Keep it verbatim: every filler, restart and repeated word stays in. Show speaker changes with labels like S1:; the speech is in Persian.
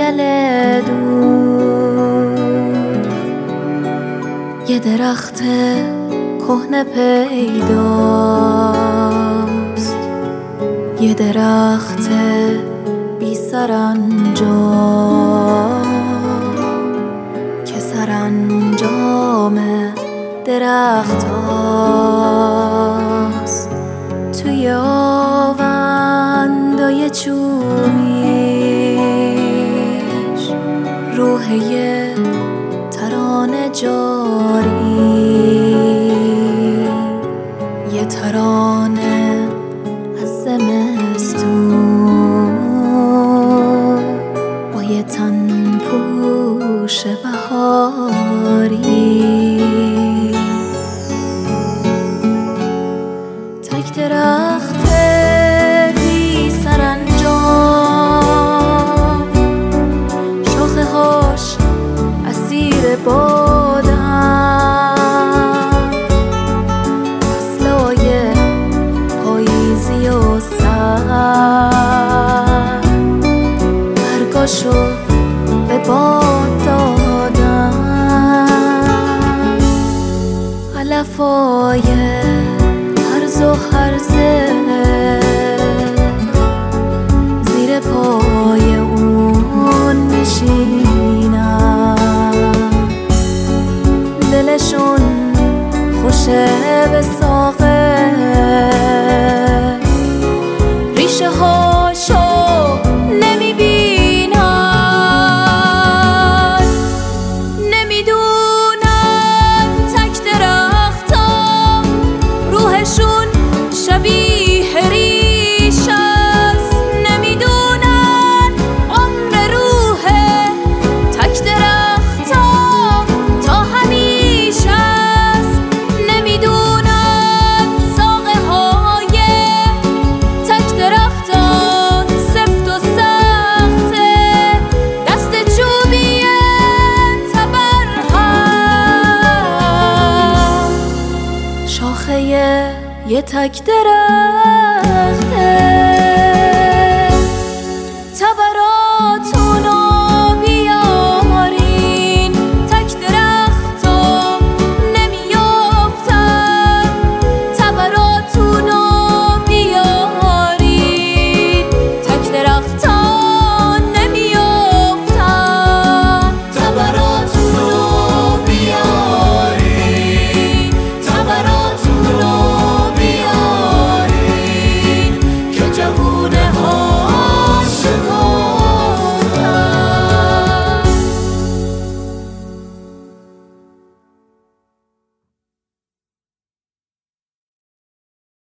S1: دل دور یه درخت کهنه پیداست، یه درخت بی سرانجام که سرانجام درخت هاست. توی آوندای چوبیش روح یه ترانه جاری، یه ترانه از زمستون با یه تن پوش بهاری. تک درخت بی سرانجام، شاخه هاش اسیر بادن، فصلای پاییزی و سر برگاشو به باد دادن. علفای هرز و هرزه زیر پای اون میشینن، دلشون خوشه به ساقه، ریشه هاشو نمیبینن، نمیدونن تک درختا روحشون شبیه ریش است، نمیدونن عمر روح تک درختا تا همیشه است، نمیدونن ساقه های تک درختا سفت و سخته، دست چوبی تبرهم شاخه یه تک درخته.